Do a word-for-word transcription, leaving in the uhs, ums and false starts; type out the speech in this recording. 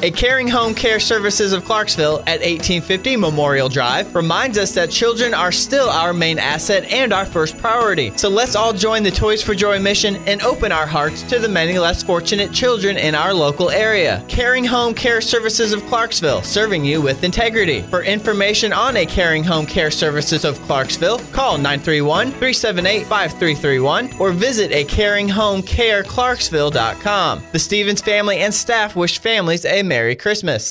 A Caring Home Care Services of Clarksville at eighteen fifty Memorial Drive reminds us that children are still our main asset and our first priority. So let's all join the Toys for Joy mission and open our hearts to the many less fortunate children in our local area. Caring Home Care Services of Clarksville, serving you with integrity. For information on a Caring Home Care Services of Clarksville, call nine three one, three seven eight, five three three one or visit a caring home care clarksville dot com. The Stevens family and staff wish families a Merry Christmas.